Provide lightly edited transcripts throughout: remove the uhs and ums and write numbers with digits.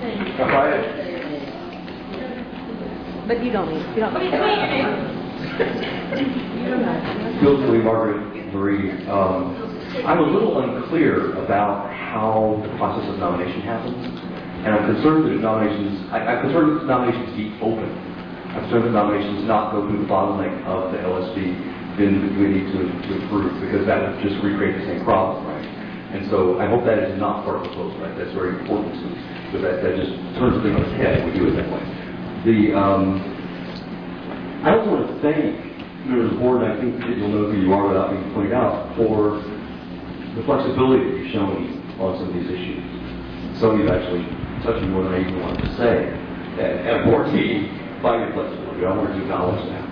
Rafael. But you don't need. Bill Lee, Margaret Marie. I'm a little unclear about how the process of nomination happens, and I'm concerned that I'm concerned that nominations be open. I'm concerned that nominations not go through the bottleneck of the LSD, then the committee to approve, because that would just recreate the same problem, right? And so I hope that is not part of the proposal, right? That's very important to me, because that just turns the thing on its head when we do it that way. I also want to thank members of the board, and I think that you'll know who you are without being pointed out, for the flexibility that you've shown on some of these issues. Some of you actually touching more than I even wanted to say. And for me, by your flexibility, I want to acknowledge that.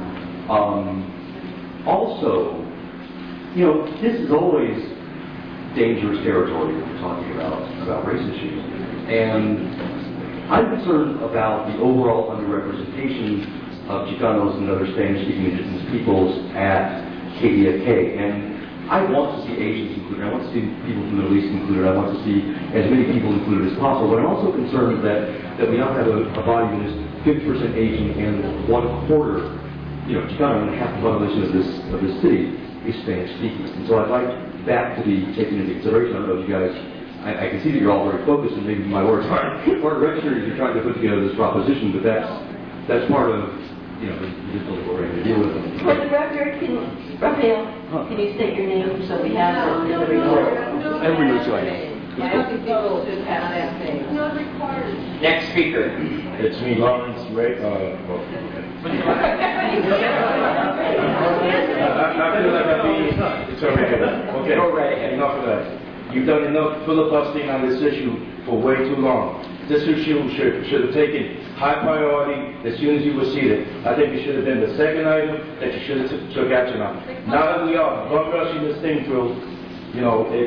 Also, this is always dangerous territory when we're talking about race issues. And I'm concerned about the overall underrepresentation of Chicanos and other Spanish-speaking indigenous peoples at KPFK. And I want to see Asians included. I want to see people from the Middle East included. I want to see as many people included as possible. But I'm also concerned that we now have a body that is 50% Asian and 1/4, Chicano, and half the population of this city is Spanish-speaking. And so I'd like that to be taken into consideration. I don't know if you guys, I can see that you're all very focused, and maybe my words aren't registered as you're trying to put together this proposition, but that's part of the difficulty we're going to deal with. For the record, Raphael, can you state your name so we have it on the record? Everybody knows who I am. I think people should have that thing. Next speaker. It's me, Lawrence Ray. I feel like I'm being. It's already okay. Go right ahead. Enough of that. You've done enough filibustering on this issue for way too long. This issue should have taken high priority as soon as you were seated. I think it should have been the second item that you should have took action on. Now that we are rushing this thing through, we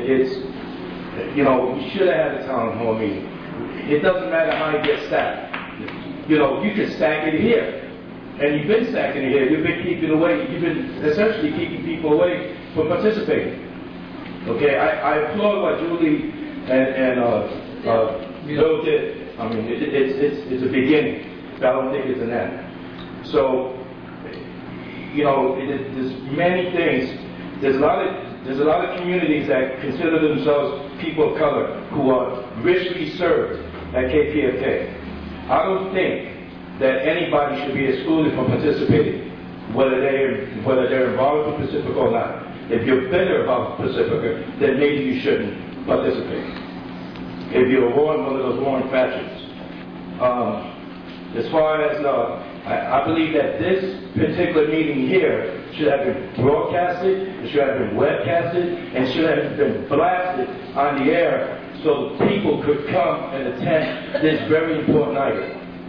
should have had a town hall meeting. It doesn't matter how it gets stacked. You can stack it here. And you've been stacking it here. You've been you've been essentially keeping people away from participating. Okay, I applaud what Julie and Bill did. I mean, it's a beginning, but I don't think it's an end. So, there's many things. There's a lot of communities that consider themselves people of color who are richly served at KPFK. I don't think that anybody should be excluded from participating, whether they're involved with Pacifica or not. If you're bitter about Pacifica, then maybe you shouldn't participate. If you're one of those warring factions. As far as I believe that this particular meeting here should have been broadcasted, it should have been webcasted, and should have been blasted on the air so people could come and attend this very important item.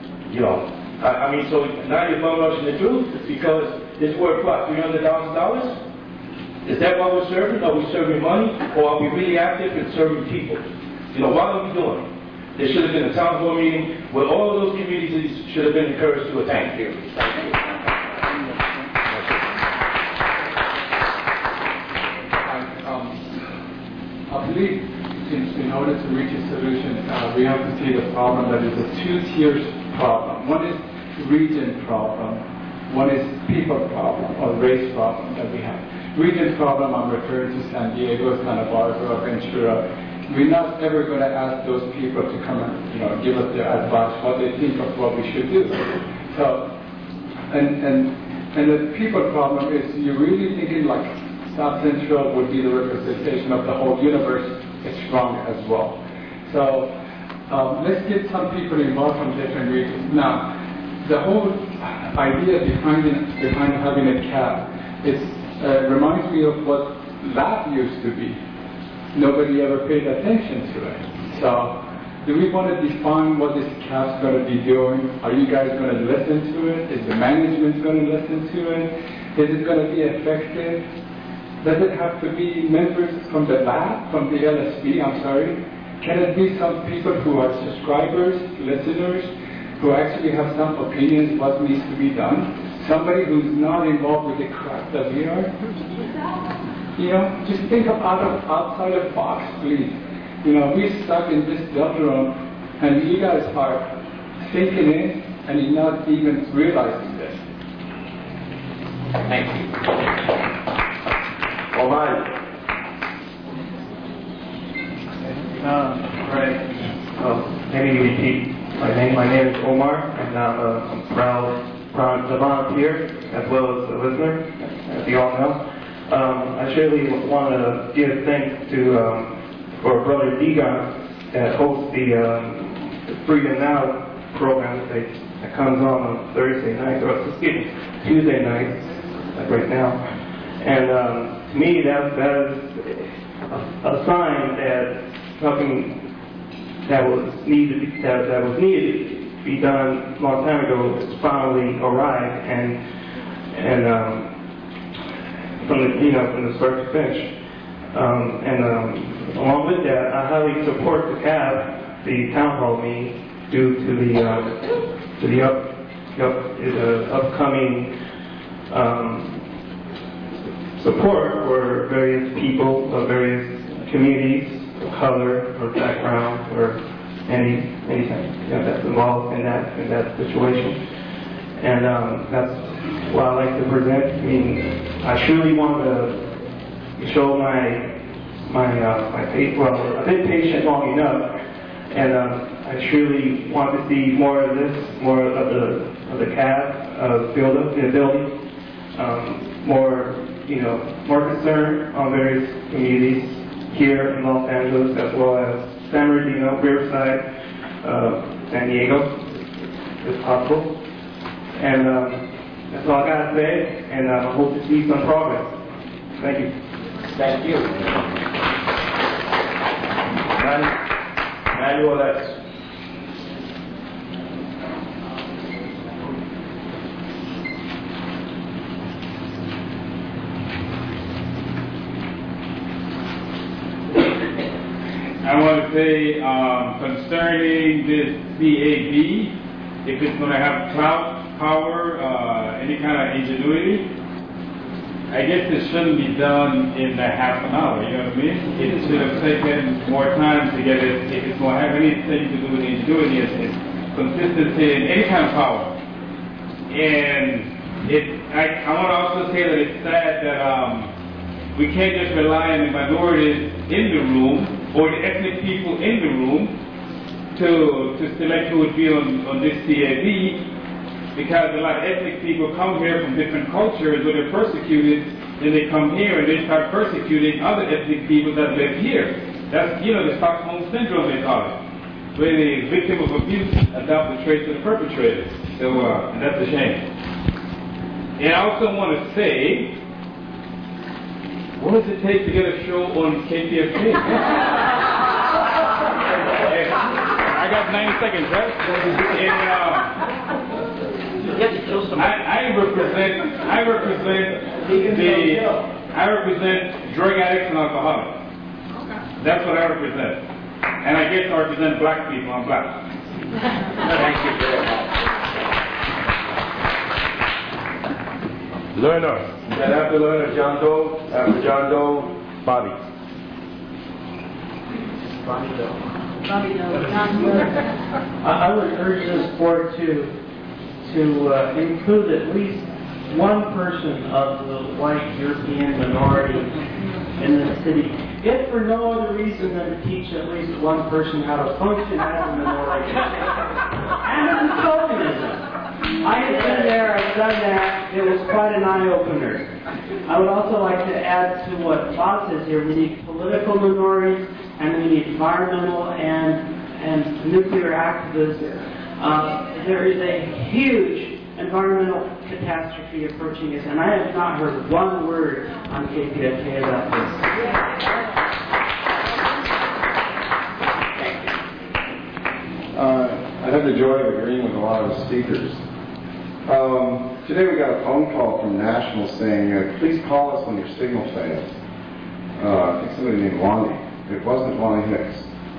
So now you're bum rushing the truth because it's worth what, $300,000? Is that what we're serving? Are we serving money? Or are we really active in serving people? What are we doing? There should have been a town hall meeting where all of those communities should have been encouraged to attend. Thank you. I believe in order to reach a solution, we have to see the problem that is a two-tier problem. One is region problem, one is people problem or race problem that we have. Region problem, I'm referring to San Diego, Santa Barbara, Ventura. We're not ever going to ask those people to come and give us their advice, what they think of what we should do. So, and the people problem is you're really thinking like South Central would be the representation of the whole universe. It's wrong as well. So let's get some people involved from different regions. Now, the whole idea behind having a cap reminds me of what lab used to be. Nobody ever paid attention to it. So, do we want to define what this cap's going to be doing? Are you guys going to listen to it? Is the management going to listen to it? Is it going to be effective? Does it have to be members from the lab, from the LSB? I'm sorry. Can it be some people who are subscribers, listeners, who actually have some opinions what needs to be done? Somebody who's not involved with the crap that we are? Just think of outside of box, please. We're stuck in this doldrum And you guys are thinking in and you're not even realizing this. Thank you. Oman. Maybe you repeat my name. My name is Omar, and I'm a proud volunteer as well as a listener, as you all know. I surely want to give thanks to for Brother Digon that hosts the Freedom Now program that comes on Thursday night, or excuse me, Tuesday night, like right now. And to me, that is a sign that something that was needed to be done a long time ago has finally arrived, and from the start to finish. Along with that, I highly support the town hall meeting due to the upcoming support for various people of various communities, color or background or anything that's involved in that situation. And that's what I like to present. I mean, I truly want to show my faith. Well, I've been patient long enough, and I truly want to see more of this, more of the cast building, more concern on various communities here in Los Angeles, as well as San Bernardino, Riverside, San Diego, if possible. And that's all I got to say, and I hope to see some progress. Thank you. Thank you. Manuel X. I want to say concerning this CAB, if it's going to have clout, power, any kind of ingenuity, I guess it shouldn't be done in a half an hour, you know what I mean? It should have taken more time to get it, if it's going to have anything to do with ingenuity, it's consistency in any kind of power. And I want to also say that it's sad that we can't just rely on the minorities in the room or the ethnic people in the room to select who would be on this CAB, because a lot of ethnic people come here from different cultures where they're persecuted, then they come here and they start persecuting other ethnic people that live here. That's, the Stockholm Syndrome they call it, where the victim of abuse adopt the traits of the perpetrator. So that's a shame. And I also want to say, what does it take to get a show on KPFK? I got 90 seconds, right? And, I represent drug addicts and alcoholics. That's what I represent. And I guess I represent black people. I'm black. Thank you very much. Learner. And after Learner, John Doe. After John Doe, Bobby. I would urge this board to include at least one person of the white European minority in the city, if for no other reason than to teach at least one person how to function as a minority. And as a tokenism. I have been there, I've done that, it was quite an eye-opener. I would also like to add to what Bob says here, we need political minorities, and we need environmental and nuclear activists. There is a huge environmental catastrophe approaching us, and I have not heard one word on KPFK about this. I had the joy of agreeing with a lot of the speakers. Today we got a phone call from National saying, please call us when your signal fails. I think somebody named Lonnie. It wasn't Lonnie Hicks.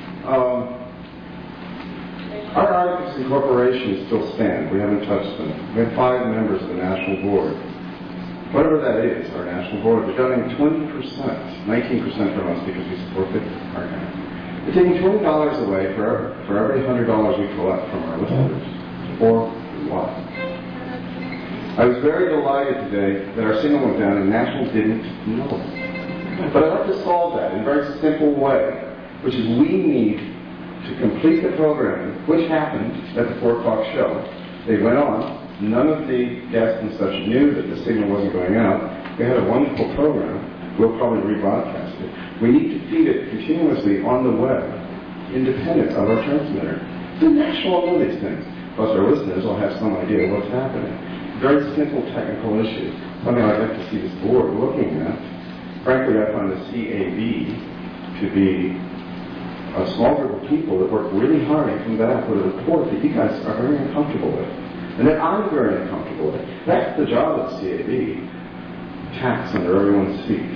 Our articles of incorporation still stand. We haven't touched them. We have 5 members of the National Board. Whatever that is, our National Board, we're getting 20%, 19% from us because we support the partner. We're taking $20 away for every $100 we collect from our listeners. For what? I was very delighted today that our signal went down and National didn't know. But I'd like to solve that in a very simple way, which is we need to complete the programming, which happened at the 4 o'clock show. They went on. None of the guests and such knew that the signal wasn't going out. We had a wonderful program. We'll probably rebroadcast it. We need to feed it continuously on the web, independent of our transmitter. The National will know these things. Plus our listeners will have some idea what's happening. Very simple technical issue. Something I'd like to see this board looking at. Frankly, I find the CAB to be a small group of people that work really hard and come back with a report that you guys are very uncomfortable with. And that I'm very uncomfortable with. That's the job of the CAB. Tax under everyone's feet.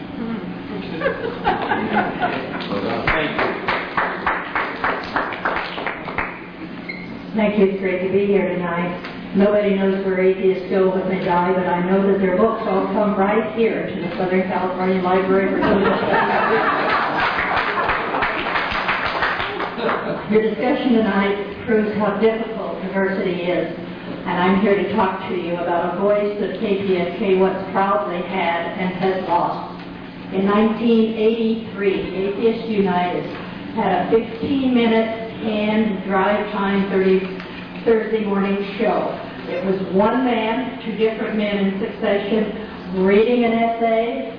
Thank you. It's great to be here tonight. Nobody knows where atheists go when they die, but I know that their books all come right here to the Southern California Library for Your discussion tonight proves how difficult diversity is, and I'm here to talk to you about a voice that KPFK once proudly had and has lost. In 1983, Atheists United had a 15-minute canned drive time Thursday morning show. It was one man, 2 different men in succession, reading an essay,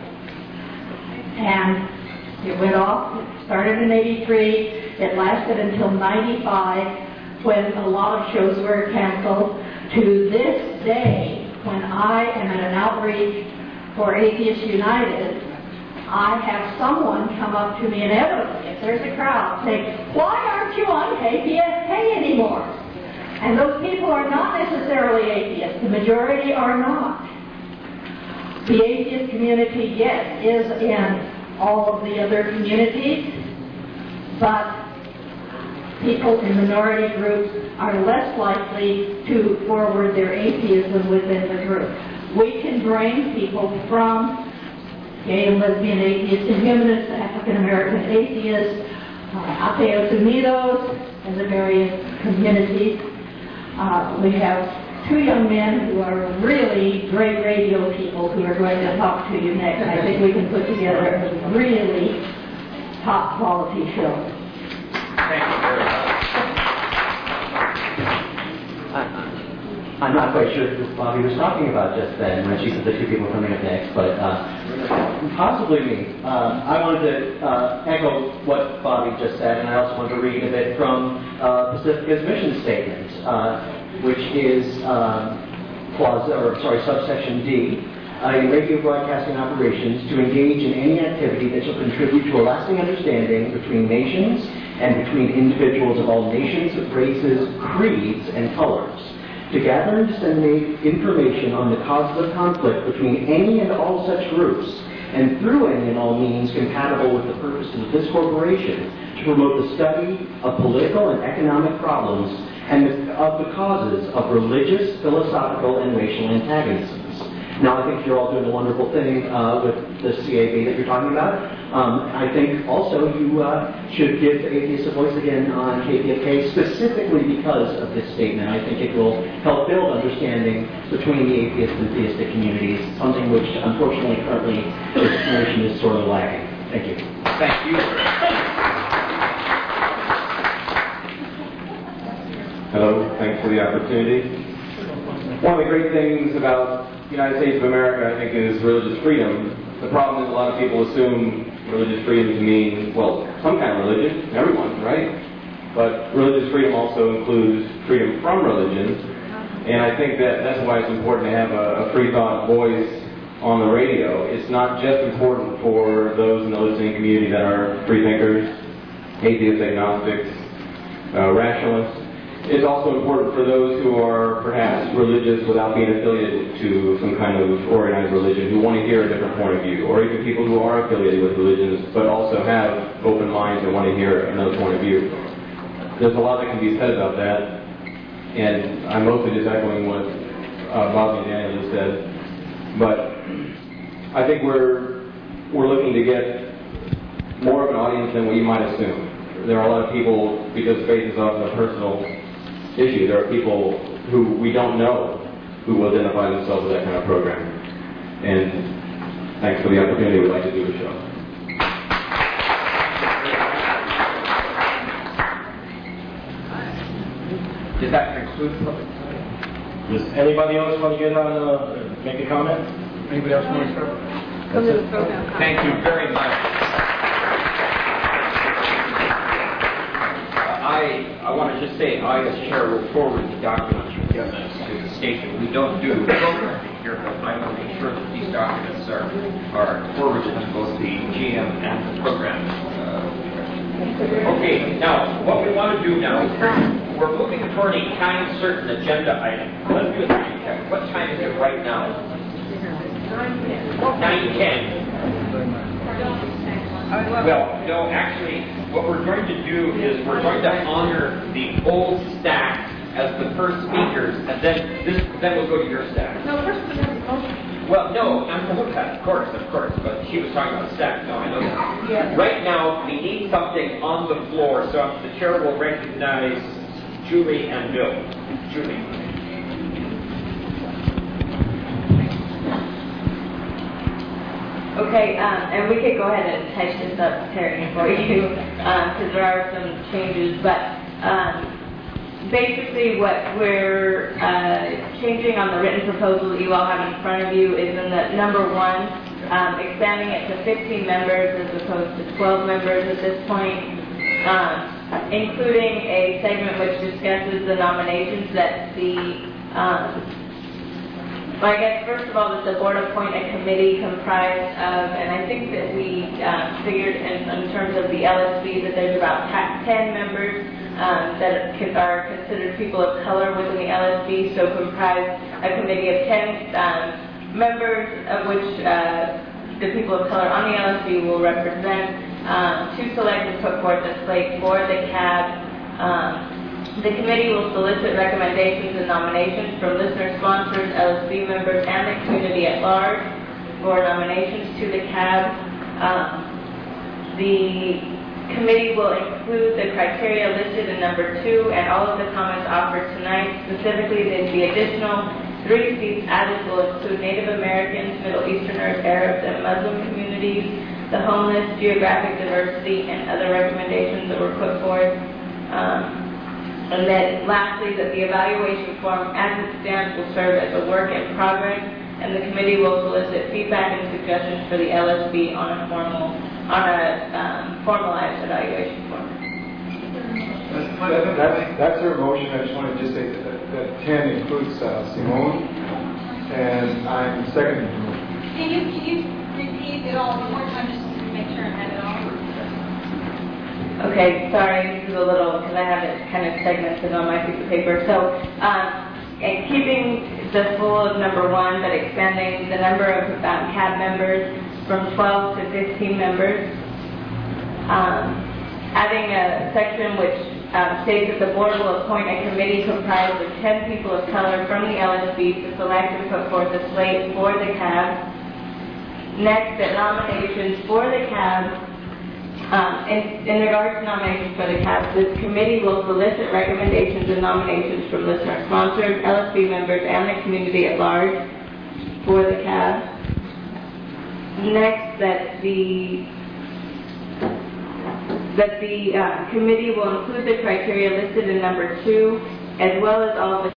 and it went off. It started in 83. It lasted until 95, when a lot of shows were canceled. To this day, when I am at an outreach for Atheists United, I have someone come up to me inevitably, if there's a crowd, say, "Why aren't you on KPFK anymore?" And those people are not necessarily atheists. The majority are not. The atheist community, yes, is in all of the other communities, but people in minority groups are less likely to forward their atheism within the group. We can bring people from gay and lesbian atheists and humanists, African American atheists, Ateos Unidos, and the various communities. We have 2 young men who are really great radio people who are going to talk to you next. I think we can put together a really top quality show. Thank you very much. I'm not quite sure who Bobby was talking about just then when she said the 2 people coming up next, but possibly me. I wanted to echo what Bobby just said, and I also want to read a bit from Pacifica's mission statement, which is subsection D. In radio broadcasting operations, to engage in any activity that shall contribute to a lasting understanding between nations and between individuals of all nations, races, creeds, and colors. To gather and disseminate information on the causes of conflict between any and all such groups, and through any and all means compatible with the purposes of this corporation, to promote the study of political and economic problems and of the causes of religious, philosophical, and racial antagonisms. Now, I think you're all doing a wonderful thing with the CAB that you're talking about. I think also you should give atheists a voice again on KPFK, specifically because of this statement. I think it will help build understanding between the atheist and theistic communities, something which, unfortunately, currently, this nation is sort of lacking. Thank you. Thank you. Hello, thanks for the opportunity. One of the great things about the United States of America, I think, is religious freedom. The problem is a lot of people assume religious freedom to mean, well, some kind of religion, everyone, right? But religious freedom also includes freedom from religion, and I think that's why it's important to have a free thought voice on the radio. It's not just important for those in the listening community that are free thinkers, atheists, agnostics, rationalists. It's also important for those who are perhaps religious without being affiliated to some kind of organized religion, who want to hear a different point of view, or even people who are affiliated with religions but also have open minds and want to hear another point of view. There's a lot that can be said about that, and I'm mostly just echoing what Bobby and Daniel just said. But I think we're looking to get more of an audience than what you might assume. there are a lot of people, because faith is often a personal issue, there are people who we don't know who will identify themselves with that kind of program. And thanks for the opportunity. We'd like to do the show. Does that conclude public comment? Does anybody else want to get on, make a comment? Anybody else want to start? Come to the program. Thank you very much. I want to just say, I as chair will forward the documents from Government to the station. We don't do programming here, but I will make sure that these documents are forwarded to both the GM and the program. Okay, now, what we want to do now, we're looking toward a time certain agenda item. Let's do a time check. What time is it right now? 9:10. Well, no, actually, what we're going to do is we're going to honor the old stack as the first speakers, and then we'll go to your stack. No, first we have the motion. Well, no, I'm that, of course, but she was talking about stack. No, I know that. Yeah. Right now, we need something on the floor, so the chair will recognize Julie and Bill. Julie. Okay, and we could go ahead and type this up, Terry, for you, because there are some changes, but basically what we're changing on the written proposal that you all have in front of you is in the number 1, expanding it to 15 members as opposed to 12 members at this point, including a segment which discusses the nominations that well, I guess first of all that the board appoint a committee comprised of, and I think that we figured in terms of the LSB that there's about 10 members that are considered people of color within the LSB, so comprise a committee of 10 members, of which the people of color on the LSB will represent. To select and put forth a slate for the CAB. The committee will solicit recommendations and nominations from listener sponsors, LSB members, and the community at large for nominations to the CAB. The committee will include the criteria listed in number 2 and all of the comments offered tonight. Specifically, the additional 3 seats added will include Native Americans, Middle Easterners, Arabs, and Muslim communities, the homeless, geographic diversity, and other recommendations that were put forth. And then lastly, that the evaluation form as it stands will serve as a work in progress, and the committee will solicit feedback and suggestions for the LSB on a formalized evaluation form. That's her motion. I just want to say that 10 includes Simone, and I'm seconding the motion. Can you repeat it all one more time just to make sure I have it all? Okay, sorry, this is a little, because I have it kind of segmented on my piece of paper. So, and keeping the full of number 1, but expanding the number of CAB members from 12 to 15 members. Adding a section which states that the board will appoint a committee comprised of 10 people of color from the LSB to select and put forth a slate for the CAB. Next, that nominations for the CAB. In regards to nominations for the CAB, this committee will solicit recommendations and nominations from listener sponsors, LSB members, and the community at large for the CAB. Next, that the committee will include the criteria listed in number 2, as well as all of the